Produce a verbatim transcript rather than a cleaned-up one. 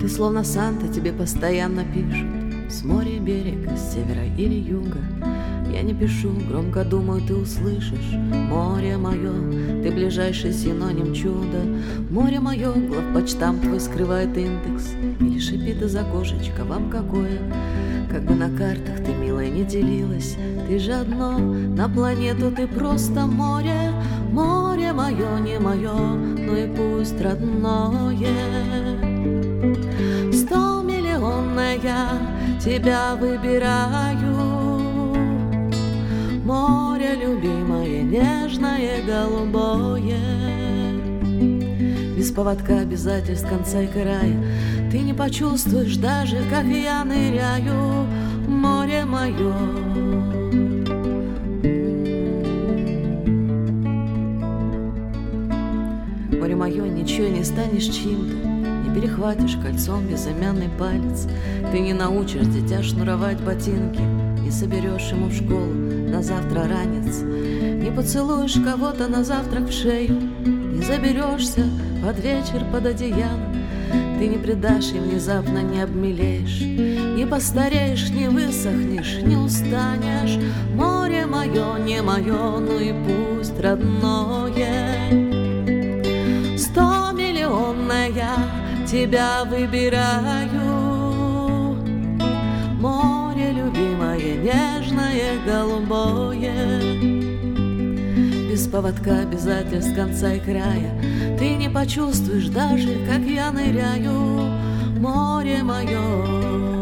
словно Санта тебе постоянно пишут с моря берега, с севера или юга. Я не пишу, громко думаю, ты услышишь. Море мое, ты ближайший синоним чуда. Море мое, главпочтам твой скрывает индекс. Или шипит из окошечка, вам какое? Как бы на картах ты, милая, не делилась. Ты же одно, на планету ты просто море. Море мое, не мое, ну и пусть родное. Сто миллионная тебя выбираю. Море любимое, нежное, голубое. Без поводка обязательств конца и края ты не почувствуешь даже, как я ныряю. Море мое. Море мое, ничего не станешь чьим-то, не перехватишь кольцом безымянный палец. Ты не научишь дитя шнуровать ботинки, не соберешь ему в школу на завтра ранец, не поцелуешь кого-то на завтрак в шею, не заберешься под вечер под одеяло. Ты не предашь и внезапно не обмелеешь, не постареешь, не высохнешь, не устанешь. Море мое, не мое, ну и пусть родное. Сто миллионная тебя выбираю. Море любимое, нежное, голубое. Без поводка обязательств конца и края ты не почувствуешь даже, как я ныряю. Море мое.